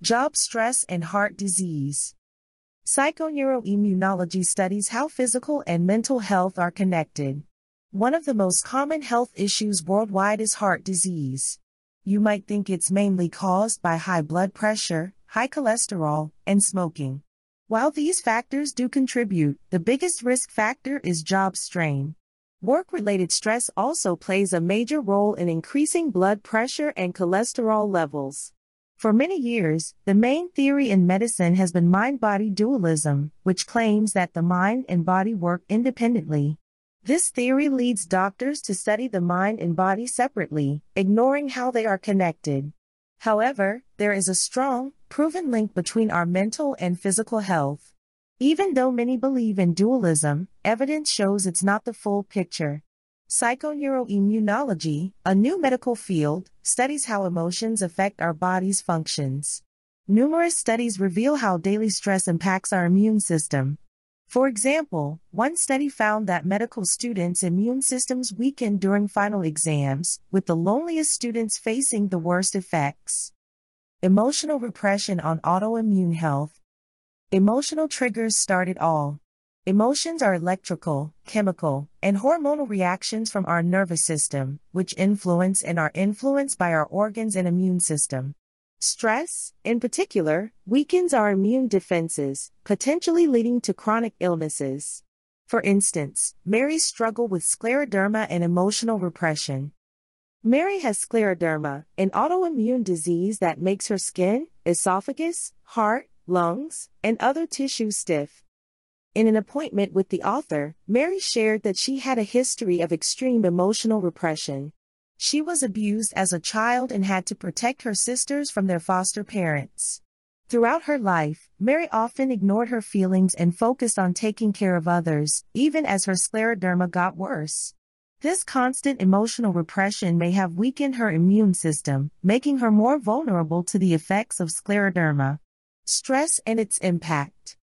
Job stress and heart disease. Psychoneuroimmunology studies how physical and mental health are connected. One of the most common health issues worldwide is heart disease. You might think it's mainly caused by high blood pressure, high cholesterol, and smoking. While these factors do contribute, the biggest risk factor is job strain. Work-related stress also plays a major role in increasing blood pressure and cholesterol levels. For many years, the main theory in medicine has been mind-body dualism, which claims that the mind and body work independently. This theory leads doctors to study the mind and body separately, ignoring how they are connected. However, there is a strong, proven link between our mental and physical health. Even though many believe in dualism, evidence shows it's not the full picture. Psychoneuroimmunology, a new medical field, studies how emotions affect our body's functions. Numerous studies reveal how daily stress impacts our immune system. For example, one study found that medical students' immune systems weakened during final exams, with the loneliest students facing the worst effects. Emotional repression on autoimmune health. Emotional triggers start it all. Emotions are electrical, chemical, and hormonal reactions from our nervous system, which influence and are influenced by our organs and immune system. Stress, in particular, weakens our immune defenses, potentially leading to chronic illnesses. For instance, Mary struggled with scleroderma and emotional repression. Mary has scleroderma, an autoimmune disease that makes her skin, esophagus, heart, lungs, and other tissues stiff. In an appointment with the author, Mary shared that she had a history of extreme emotional repression. She was abused as a child and had to protect her sisters from their foster parents. Throughout her life, Mary often ignored her feelings and focused on taking care of others, even as her scleroderma got worse. This constant emotional repression may have weakened her immune system, making her more vulnerable to the effects of scleroderma. Stress and its impact.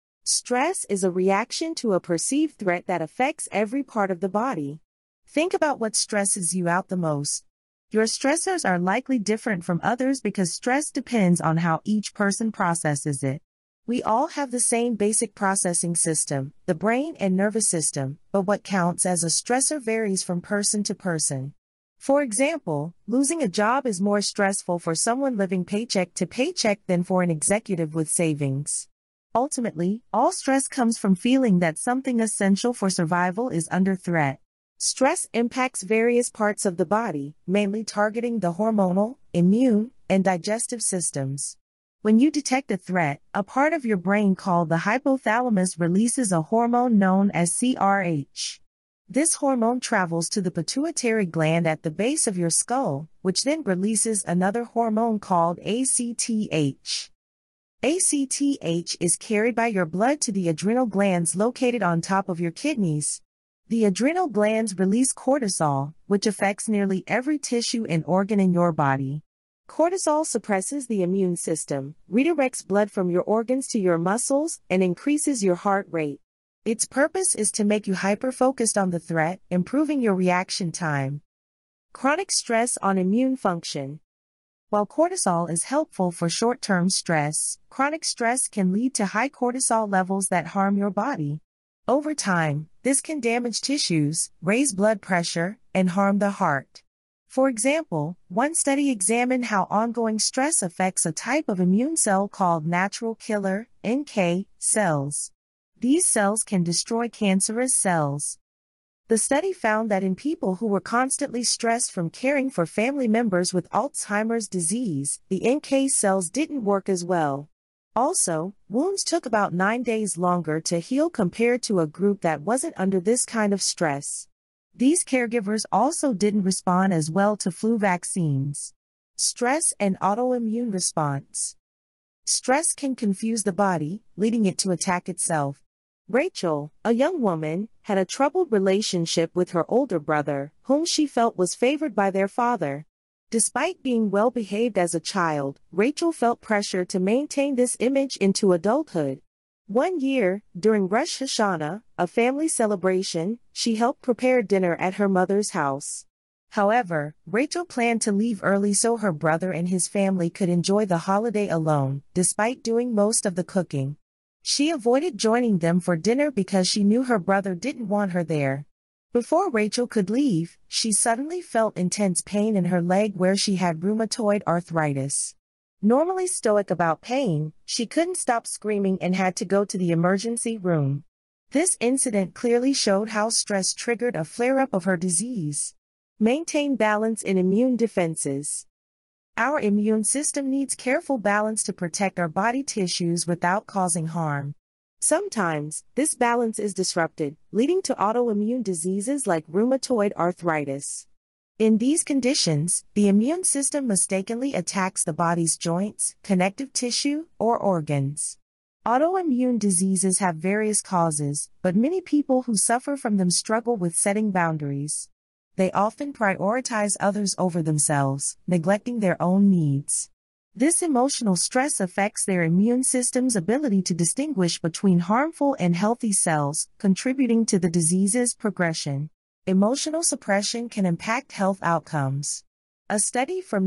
Stress is a reaction to a perceived threat that affects every part of the body. Think about what stresses you out the most. Your stressors are likely different from others because stress depends on how each person processes it. We all have the same basic processing system, the brain and nervous system, but what counts as a stressor varies from person to person. For example, losing a job is more stressful for someone living paycheck to paycheck than for an executive with savings. Ultimately, all stress comes from feeling that something essential for survival is under threat. Stress impacts various parts of the body, mainly targeting the hormonal, immune, and digestive systems. When you detect a threat, a part of your brain called the hypothalamus releases a hormone known as CRH. This hormone travels to the pituitary gland at the base of your skull, which then releases another hormone called ACTH. ACTH is carried by your blood to the adrenal glands located on top of your kidneys. The adrenal glands release cortisol, which affects nearly every tissue and organ in your body. Cortisol suppresses the immune system, redirects blood from your organs to your muscles, and increases your heart rate. Its purpose is to make you hyper-focused on the threat, improving your reaction time. Chronic stress on immune function. While cortisol is helpful for short-term stress, chronic stress can lead to high cortisol levels that harm your body. Over time, this can damage tissues, raise blood pressure, and harm the heart. For example, one study examined how ongoing stress affects a type of immune cell called natural killer, NK, cells. These cells can destroy cancerous cells. The study found that in people who were constantly stressed from caring for family members with Alzheimer's disease, the NK cells didn't work as well. Also, wounds took about 9 days longer to heal compared to a group that wasn't under this kind of stress. These caregivers also didn't respond as well to flu vaccines. Stress and autoimmune response. Stress can confuse the body, leading it to attack itself. Rachel, a young woman, had a troubled relationship with her older brother, whom she felt was favored by their father. Despite being well-behaved as a child, Rachel felt pressure to maintain this image into adulthood. One year, during Rosh Hashanah, a family celebration, she helped prepare dinner at her mother's house. However, Rachel planned to leave early so her brother and his family could enjoy the holiday alone, despite doing most of the cooking. She avoided joining them for dinner because she knew her brother didn't want her there. Before Rachel could leave, she suddenly felt intense pain in her leg where she had rheumatoid arthritis. Normally stoic about pain, she couldn't stop screaming and had to go to the emergency room. This incident clearly showed how stress triggered a flare-up of her disease. Maintain balance in immune defenses. Our immune system needs careful balance to protect our body tissues without causing harm. Sometimes, this balance is disrupted, leading to autoimmune diseases like rheumatoid arthritis. In these conditions, the immune system mistakenly attacks the body's joints, connective tissue, or organs. Autoimmune diseases have various causes, but many people who suffer from them struggle with setting boundaries. They often prioritize others over themselves, neglecting their own needs. This emotional stress affects their immune system's ability to distinguish between harmful and healthy cells, contributing to the disease's progression. Emotional suppression can impact health outcomes. A study from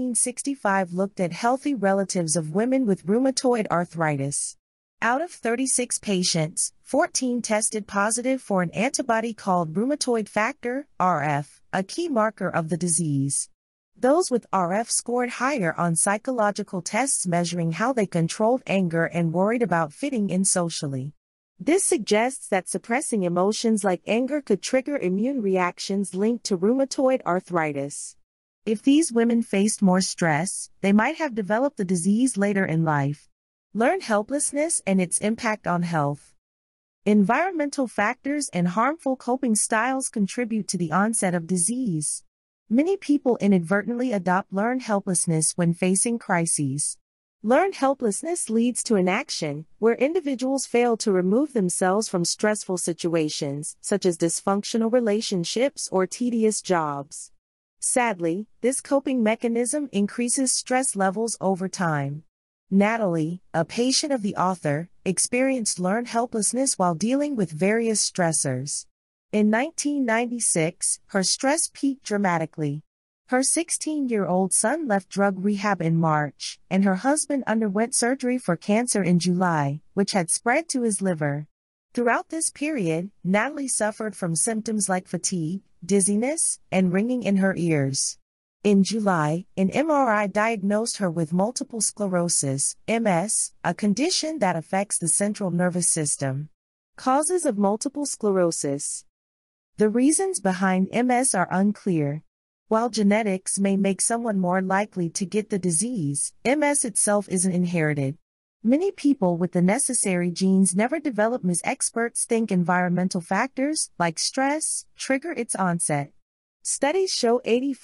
1965 looked at healthy relatives of women with rheumatoid arthritis. Out of 36 patients, 14 tested positive for an antibody called rheumatoid factor, RF, a key marker of the disease. Those with RF scored higher on psychological tests measuring how they controlled anger and worried about fitting in socially. This suggests that suppressing emotions like anger could trigger immune reactions linked to rheumatoid arthritis. If these women faced more stress, they might have developed the disease later in life. Learn helplessness and its impact on health. Environmental factors and harmful coping styles contribute to the onset of disease. Many people inadvertently adopt learned helplessness when facing crises. Learned helplessness leads to inaction, where individuals fail to remove themselves from stressful situations, such as dysfunctional relationships or tedious jobs. Sadly, this coping mechanism increases stress levels over time. Natalie, a patient of the author, experienced learned helplessness while dealing with various stressors. In 1996, her stress peaked dramatically. Her 16-year-old son left drug rehab in March, and her husband underwent surgery for cancer in July, which had spread to his liver. Throughout this period, Natalie suffered from symptoms like fatigue, dizziness, and ringing in her ears. In July, an MRI diagnosed her with multiple sclerosis, MS, a condition that affects the central nervous system. Causes of multiple sclerosis. The reasons behind MS are unclear. While genetics may make someone more likely to get the disease, MS itself isn't inherited. Many people with the necessary genes never develop as experts think environmental factors, like stress, trigger its onset. Studies show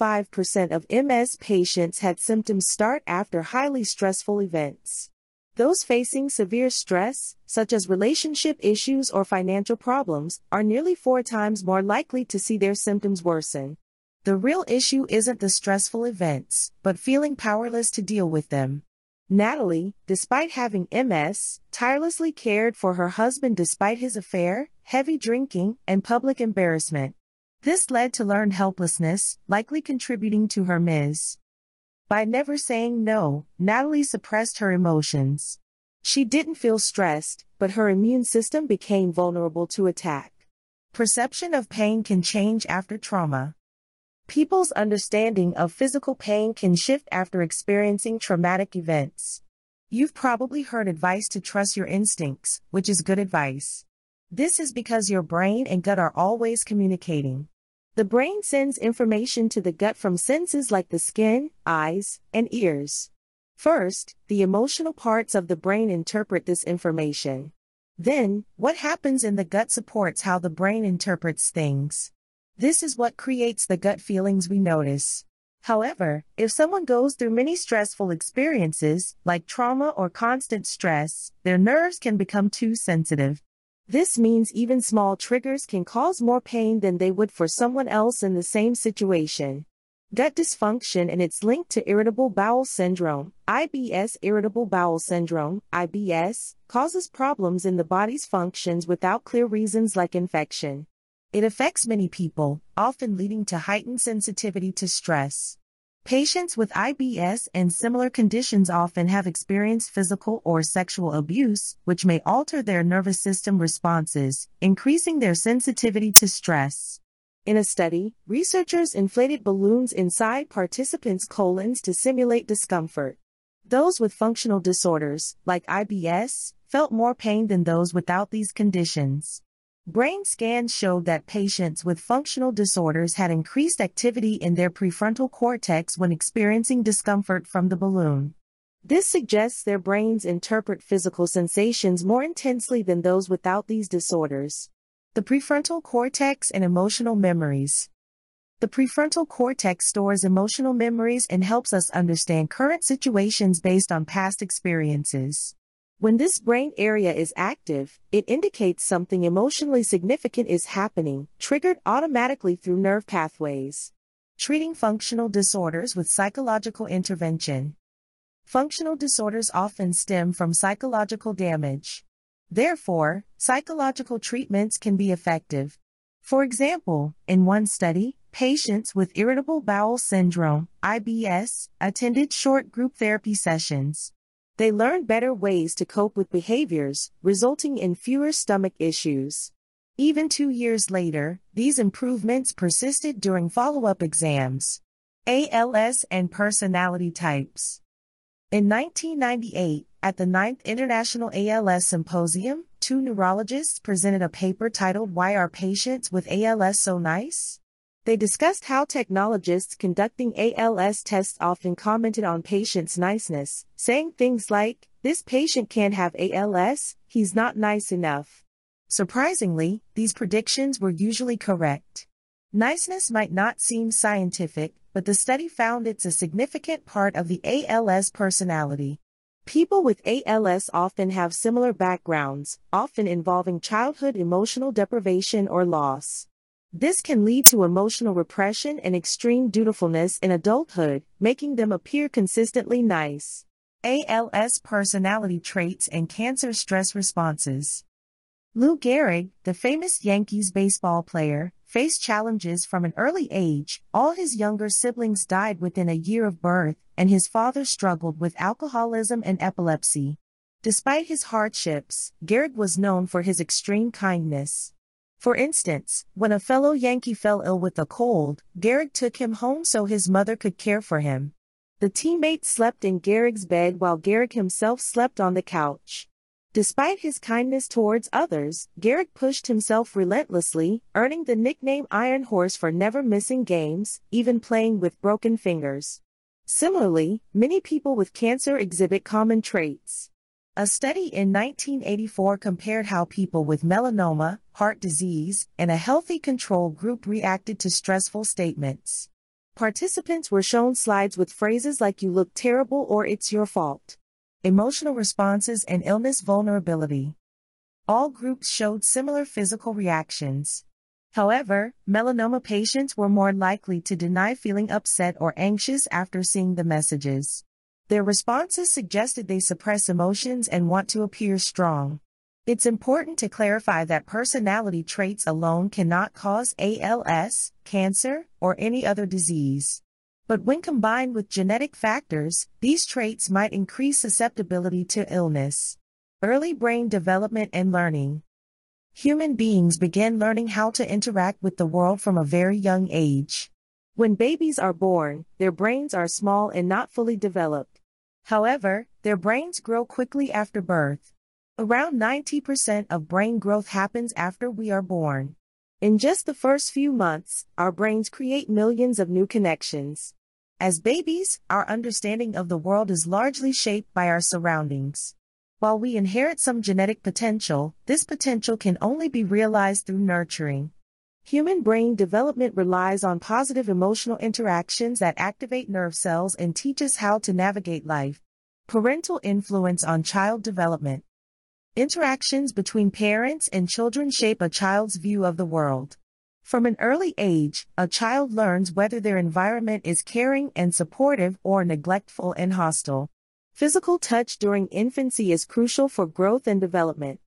85% of MS patients had symptoms start after highly stressful events. Those facing severe stress, such as relationship issues or financial problems, are nearly 4 times more likely to see their symptoms worsen. The real issue isn't the stressful events, but feeling powerless to deal with them. Natalie, despite having MS, tirelessly cared for her husband despite his affair, heavy drinking, and public embarrassment. This led to learned helplessness, likely contributing to her MS. By never saying no, Natalie suppressed her emotions. She didn't feel stressed, but her immune system became vulnerable to attack. Perception of pain can change after trauma. People's understanding of physical pain can shift after experiencing traumatic events. You've probably heard advice to trust your instincts, which is good advice. This is because your brain and gut are always communicating. The brain sends information to the gut from senses like the skin, eyes, and ears. First, the emotional parts of the brain interpret this information. Then, what happens in the gut supports how the brain interprets things. This is what creates the gut feelings we notice. However, if someone goes through many stressful experiences, like trauma or constant stress, their nerves can become too sensitive. This means even small triggers can cause more pain than they would for someone else in the same situation. Gut dysfunction and its link to irritable bowel syndrome, IBS. Irritable bowel syndrome, IBS, causes problems in the body's functions without clear reasons like infection. It affects many people, often leading to heightened sensitivity to stress. Patients with IBS and similar conditions often have experienced physical or sexual abuse, which may alter their nervous system responses, increasing their sensitivity to stress. In a study, researchers inflated balloons inside participants' colons to simulate discomfort. Those with functional disorders, like IBS, felt more pain than those without these conditions. Brain scans showed that patients with functional disorders had increased activity in their prefrontal cortex when experiencing discomfort from the balloon. This suggests their brains interpret physical sensations more intensely than those without these disorders. The prefrontal cortex and emotional memories. The prefrontal cortex stores emotional memories and helps us understand current situations based on past experiences. When this brain area is active, it indicates something emotionally significant is happening, triggered automatically through nerve pathways. Treating functional disorders with psychological intervention. Functional disorders often stem from psychological damage. Therefore, psychological treatments can be effective. For example, in one study, patients with irritable bowel syndrome, IBS, attended short group therapy sessions. They learned better ways to cope with behaviors, resulting in fewer stomach issues. Even 2 years later, these improvements persisted during follow-up exams. ALS and personality types. In 1998, at the 9th International ALS Symposium, 2 neurologists presented a paper titled "Why Are Patients with ALS So Nice?" They discussed how technologists conducting ALS tests often commented on patients' niceness, saying things like, "This patient can't have ALS, he's not nice enough." Surprisingly, these predictions were usually correct. Niceness might not seem scientific, but the study found it's a significant part of the ALS personality. People with ALS often have similar backgrounds, often involving childhood emotional deprivation or loss. This can lead to emotional repression and extreme dutifulness in adulthood, making them appear consistently nice. ALS personality traits and cancer stress responses. Lou Gehrig, the famous Yankees baseball player, faced challenges from an early age. All his younger siblings died within a year of birth, and his father struggled with alcoholism and epilepsy. Despite his hardships, Gehrig was known for his extreme kindness. For instance, when a fellow Yankee fell ill with a cold, Gehrig took him home so his mother could care for him. The teammates slept in Gehrig's bed while Gehrig himself slept on the couch. Despite his kindness towards others, Gehrig pushed himself relentlessly, earning the nickname Iron Horse for never missing games, even playing with broken fingers. Similarly, many people with cancer exhibit common traits. A study in 1984 compared how people with melanoma, heart disease, and a healthy control group reacted to stressful statements. Participants were shown slides with phrases like "you look terrible" or "it's your fault." Emotional responses and illness vulnerability. All groups showed similar physical reactions. However, melanoma patients were more likely to deny feeling upset or anxious after seeing the messages. Their responses suggested they suppress emotions and want to appear strong. It's important to clarify that personality traits alone cannot cause ALS, cancer, or any other disease. But when combined with genetic factors, these traits might increase susceptibility to illness. Early brain development and learning. Human beings begin learning how to interact with the world from a very young age. When babies are born, their brains are small and not fully developed. However, their brains grow quickly after birth. Around 90% of brain growth happens after we are born. In just the first few months, our brains create millions of new connections. As babies, our understanding of the world is largely shaped by our surroundings. While we inherit some genetic potential, this potential can only be realized through nurturing. Human brain development relies on positive emotional interactions that activate nerve cells and teach us how to navigate life. Parental influence on child development. Interactions between parents and children shape a child's view of the world. From an early age, a child learns whether their environment is caring and supportive or neglectful and hostile. Physical touch during infancy is crucial for growth and development.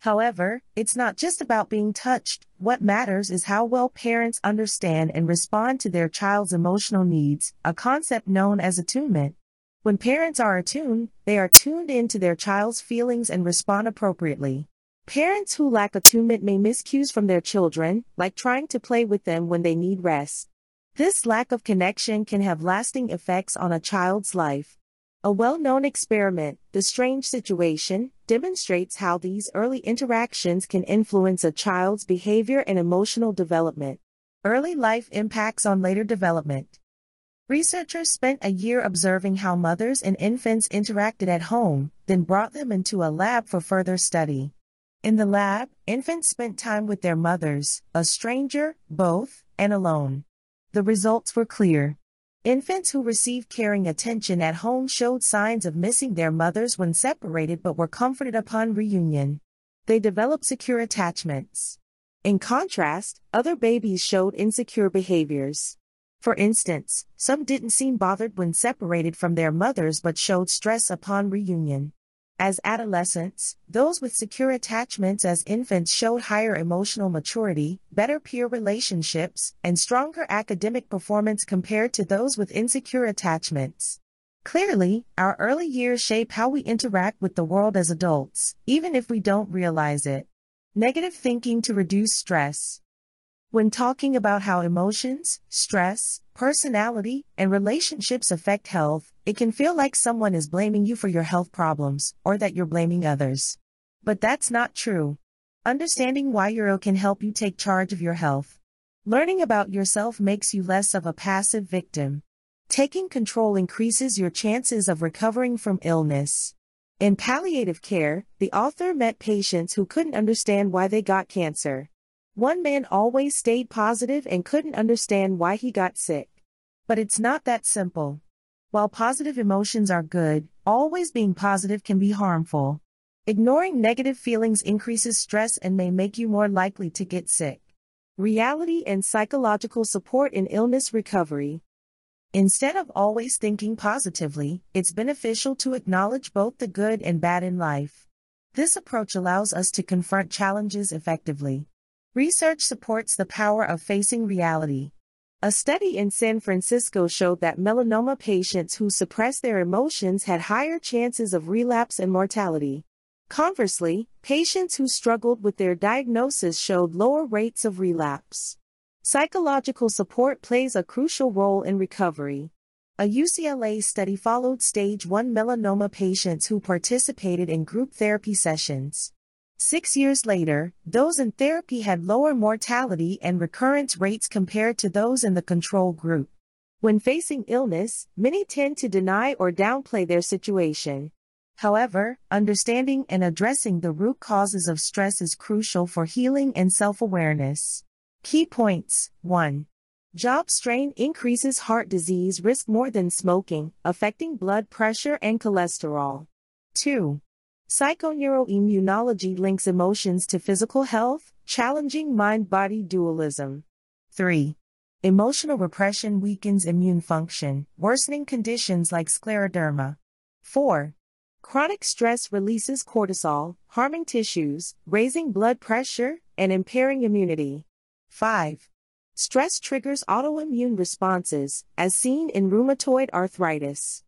However, it's not just about being touched. What matters is how well parents understand and respond to their child's emotional needs, a concept known as attunement. When parents are attuned, they are tuned into their child's feelings and respond appropriately. Parents who lack attunement may miss cues from their children, like trying to play with them when they need rest. This lack of connection can have lasting effects on a child's life. A well-known experiment, The Strange Situation, demonstrates how these early interactions can influence a child's behavior and emotional development. Early life impacts on later development. Researchers spent a year observing how mothers and infants interacted at home, then brought them into a lab for further study. In the lab, infants spent time with their mothers, a stranger, both, and alone. The results were clear. Infants who received caring attention at home showed signs of missing their mothers when separated but were comforted upon reunion. They developed secure attachments. In contrast, other babies showed insecure behaviors. For instance, some didn't seem bothered when separated from their mothers but showed stress upon reunion. As adolescents, those with secure attachments as infants showed higher emotional maturity, better peer relationships, and stronger academic performance compared to those with insecure attachments. Clearly, our early years shape how we interact with the world as adults, even if we don't realize it. Negative thinking to reduce stress. When talking about how emotions, stress, personality, and relationships affect health, it can feel like someone is blaming you for your health problems, or that you're blaming others. But that's not true. Understanding why you're ill can help you take charge of your health. Learning about yourself makes you less of a passive victim. Taking control increases your chances of recovering from illness. In palliative care, the author met patients who couldn't understand why they got cancer. One man always stayed positive and couldn't understand why he got sick. But it's not that simple. While positive emotions are good, always being positive can be harmful. Ignoring negative feelings increases stress and may make you more likely to get sick. Reality and psychological support in illness recovery. Instead of always thinking positively, it's beneficial to acknowledge both the good and bad in life. This approach allows us to confront challenges effectively. Research supports the power of facing reality. A study in San Francisco showed that melanoma patients who suppressed their emotions had higher chances of relapse and mortality. Conversely, patients who struggled with their diagnosis showed lower rates of relapse. Psychological support plays a crucial role in recovery. A UCLA study followed stage 1 melanoma patients who participated in group therapy sessions. 6 years later, those in therapy had lower mortality and recurrence rates compared to those in the control group. When facing illness, many tend to deny or downplay their situation. However, understanding and addressing the root causes of stress is crucial for healing and self-awareness. Key points. 1. Job strain increases heart disease risk more than smoking, affecting blood pressure and cholesterol. 2. Psychoneuroimmunology links emotions to physical health, challenging mind-body dualism. 3. Emotional repression weakens immune function, worsening conditions like scleroderma. 4. Chronic stress releases cortisol, harming tissues, raising blood pressure, and impairing immunity. 5. Stress triggers autoimmune responses, as seen in rheumatoid arthritis.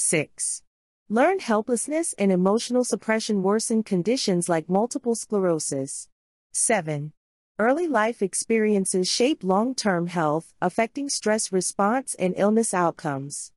6. Learned helplessness and emotional suppression worsen conditions like multiple sclerosis. 7. Early life experiences shape long-term health, affecting stress response and illness outcomes.